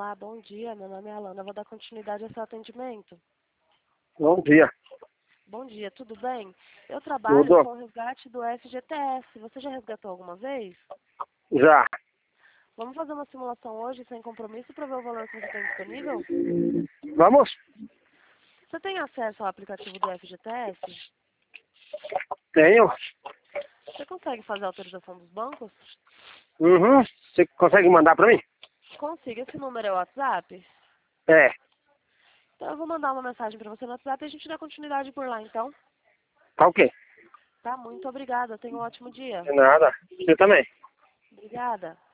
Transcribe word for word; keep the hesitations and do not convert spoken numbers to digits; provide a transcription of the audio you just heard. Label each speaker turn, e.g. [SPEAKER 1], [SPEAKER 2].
[SPEAKER 1] Olá, bom dia. Meu nome é Alana. Eu vou dar continuidade ao seu atendimento.
[SPEAKER 2] Bom dia.
[SPEAKER 1] Bom dia, tudo bem? Eu trabalho
[SPEAKER 2] Tudo?
[SPEAKER 1] com o resgate do F G T S. Você já resgatou alguma vez?
[SPEAKER 2] Já.
[SPEAKER 1] Vamos fazer uma simulação hoje sem compromisso para ver o valor que você tem disponível?
[SPEAKER 2] Vamos?
[SPEAKER 1] Você tem acesso ao aplicativo do F G T S?
[SPEAKER 2] Tenho.
[SPEAKER 1] Você consegue fazer a autorização dos bancos?
[SPEAKER 2] Uhum. Você consegue mandar pra mim?
[SPEAKER 1] Consiga. Esse número é o WhatsApp?
[SPEAKER 2] É.
[SPEAKER 1] Então eu vou mandar uma mensagem para você no WhatsApp e a gente dá continuidade por lá, então.
[SPEAKER 2] Tá ok.
[SPEAKER 1] Tá, muito obrigada. Tenha um ótimo dia.
[SPEAKER 2] De nada. Você também.
[SPEAKER 1] Obrigada.